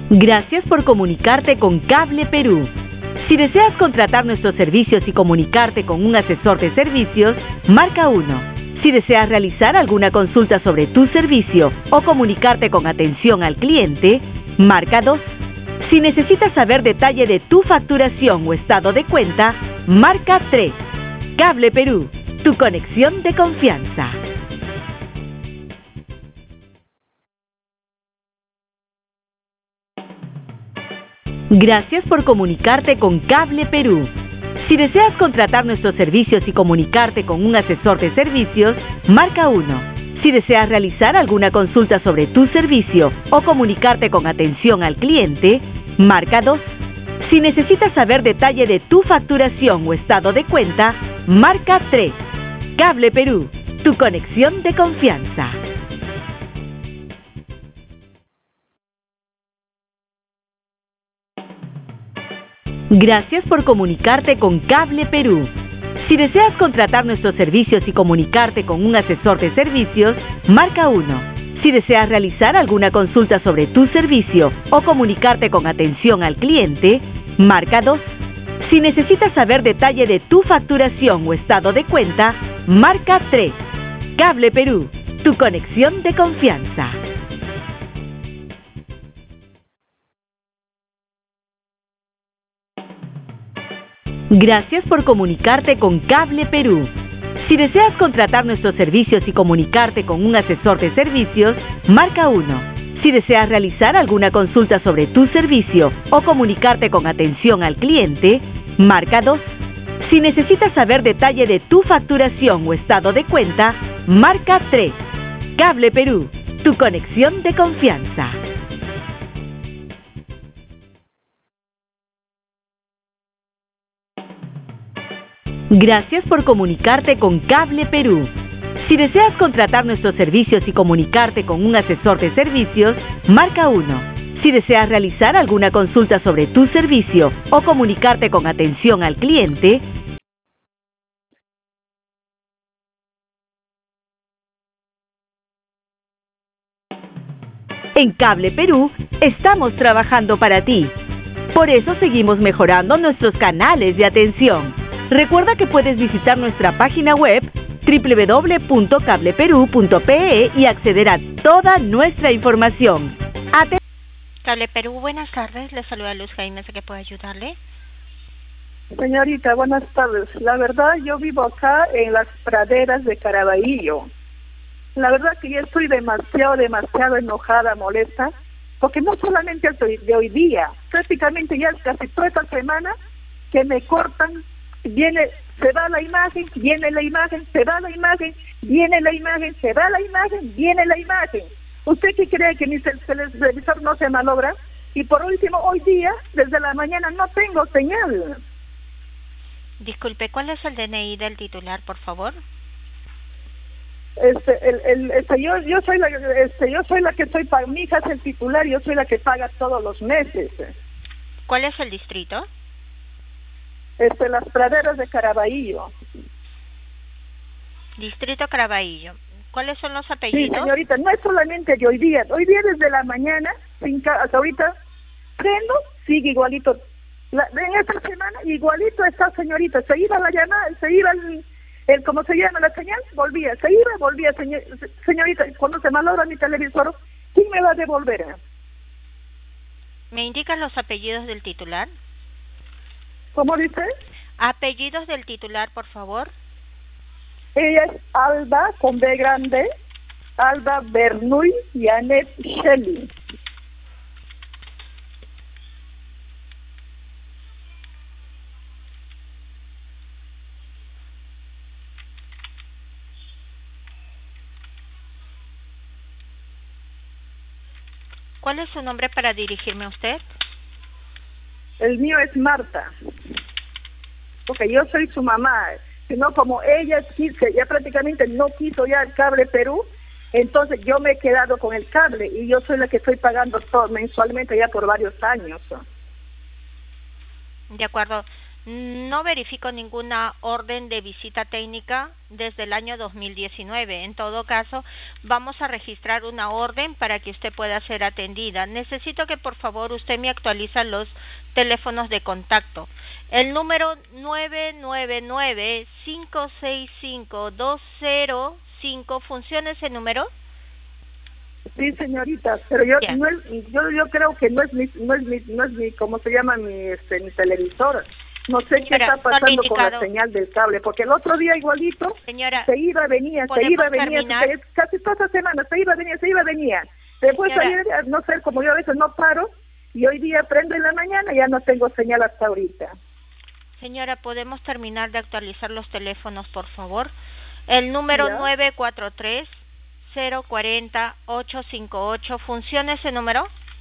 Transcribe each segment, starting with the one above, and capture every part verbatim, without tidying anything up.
Gracias por comunicarte con Cable Perú. Si deseas contratar nuestros servicios y comunicarte con un asesor de servicios, marca uno. Si deseas realizar alguna consulta sobre tu servicio o comunicarte con atención al cliente, marca dos. Si necesitas saber detalle de tu facturación o estado de cuenta, marca tres. Cable Perú, tu conexión de confianza. Gracias por comunicarte con Cable Perú. Si deseas contratar nuestros servicios y comunicarte con un asesor de servicios, marca uno. Si deseas realizar alguna consulta sobre tu servicio o comunicarte con atención al cliente, marca dos. Si necesitas saber detalle de tu facturación o estado de cuenta, marca tres. Cable Perú, tu conexión de confianza. Gracias por comunicarte con Cable Perú. Si deseas contratar nuestros servicios y comunicarte con un asesor de servicios, marca uno. Si deseas realizar alguna consulta sobre tu servicio o comunicarte con atención al cliente, marca dos. Si necesitas saber detalle de tu facturación o estado de cuenta, marca tres. Cable Perú, tu conexión de confianza. Gracias por comunicarte con Cable Perú. Si deseas contratar nuestros servicios y comunicarte con un asesor de servicios, marca uno. Si deseas realizar alguna consulta sobre tu servicio o comunicarte con atención al cliente, marca dos. Si necesitas saber detalle de tu facturación o estado de cuenta, marca tres. Cable Perú, tu conexión de confianza. Gracias por comunicarte con Cable Perú. Si deseas contratar nuestros servicios y comunicarte con un asesor de servicios, marca uno. Si deseas realizar alguna consulta sobre tu servicio o comunicarte con atención al cliente, en Cable Perú estamos trabajando para ti. Por eso seguimos mejorando nuestros canales de atención. Recuerda que puedes visitar nuestra página web doble u doble u doble u punto cable perú punto pe e y acceder a toda nuestra información. Aten- Cable Perú, buenas tardes. Le saluda Luz Jaime, ¿sé que puedo ayudarle? Señorita, buenas tardes. La verdad, yo vivo acá en las praderas de Caraballo. La verdad que yo estoy demasiado, demasiado enojada, molesta, porque no solamente de hoy día, prácticamente ya es casi toda esta semana que me cortan. Viene, se va la imagen, viene la imagen, se va la imagen, viene la imagen, se va la imagen, viene la imagen. ¿Usted qué cree que mi televisor no se malogra? Y por último, hoy día, desde la mañana, no tengo señal. Disculpe, ¿cuál es el D N I del titular, por favor? Este, el, el, este, yo, yo soy la, este, yo soy la que soy, mi hija es el titular, yo soy la que paga todos los meses. ¿Cuál es el distrito? Este, las praderas de Caraballo. Distrito Caraballo. ¿Cuáles son los apellidos? Sí, señorita, no es solamente de hoy día. Hoy día desde la mañana, sin hasta ahorita, prendo, sigue igualito. La, en esta semana, igualito está, señorita. Se iba la llamada, se iba el, el ¿cómo se llama? La señal, volvía. Se iba, volvía, señor, señorita. Cuando se malogra mi televisor, ¿quién me va a devolver? ¿Me indican los apellidos del titular? ¿Cómo dice? Apellidos del titular, por favor. Ella es Alba, con B grande, Alba Bernuy Janet Shelley. ¿Cuál es su nombre para dirigirme a usted? El mío es Marta, porque yo soy su mamá, sino como ella quiso, ya prácticamente no quiso ya el Cable Perú, entonces yo me he quedado con el cable y yo soy la que estoy pagando todo mensualmente ya por varios años. De acuerdo. No verifico ninguna orden de visita técnica desde el año dos mil diecinueve. En todo caso, vamos a registrar una orden para que usted pueda ser atendida. Necesito que por favor usted me actualice los teléfonos de contacto. El número nueve nueve nueve, cinco seis cinco, dos cero cinco, ¿funciona ese número? Sí, señorita, pero yo no es, yo yo creo que no es mi no es mi no es mi ¿cómo se llama mi este mi televisor? No sé qué Señora, está pasando no con la señal del cable, porque el otro día igualito señora, se iba, venía, se iba, venía, se, casi toda la semana se iba, venía, se iba, venía. Después ayer, no sé, como yo a veces no paro, y hoy día prendo en la mañana y ya no tengo señal hasta ahorita. Señora, ¿podemos terminar de actualizar los teléfonos, por favor? El número ¿Ya? nueve cuatro tres, cero cuatro cero, ocho cinco ocho, ¿funciona ese número?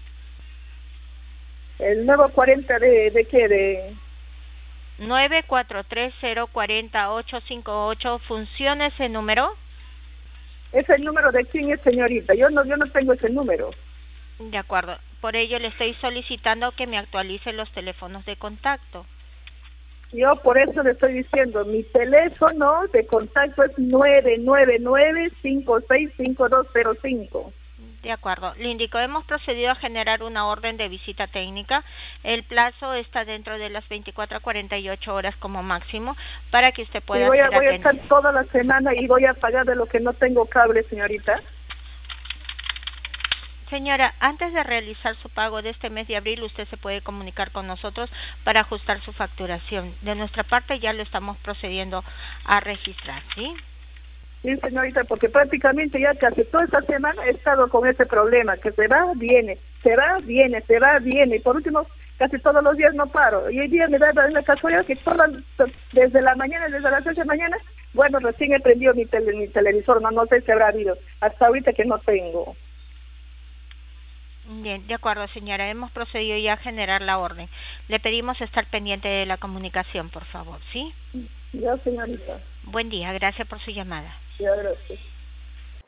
¿El nuevo cuarenta de, de qué? De... nueve cuatro tres, cero cuatro cero, ocho cinco ocho, ¿funciona ese número? ¿Es el número de quién es, señorita? Yo no, yo no tengo ese número. De acuerdo, por ello le estoy solicitando que me actualice los teléfonos de contacto. Yo por eso le estoy diciendo, mi teléfono de contacto es nueve nueve nueve, cinco seis cinco dos cero cinco. De acuerdo, le indico, hemos procedido a generar una orden de visita técnica. El plazo está dentro de las veinticuatro a cuarenta y ocho horas como máximo para que usted pueda... Y voy a, voy a estar toda la semana y voy a pagar de lo que no tengo cable, señorita. Señora, antes de realizar su pago de este mes de abril, usted se puede comunicar con nosotros para ajustar su facturación. De nuestra parte ya lo estamos procediendo a registrar, ¿sí? Sí, señorita, porque prácticamente ya casi toda esta semana he estado con ese problema, que se va, viene, se va, viene, se va, viene, y por último, casi todos los días no paro. Y hoy día me da la casualidad que toda, desde la mañana, desde las ocho de la mañana, bueno, recién he prendido mi, tele, mi televisor, no, no sé si habrá habido, hasta ahorita que no tengo. Bien, de acuerdo, señora. Hemos procedido ya a generar la orden. Le pedimos estar pendiente de la comunicación, por favor, ¿sí? Ya, señorita. Buen día. Gracias por su llamada. Ya, gracias.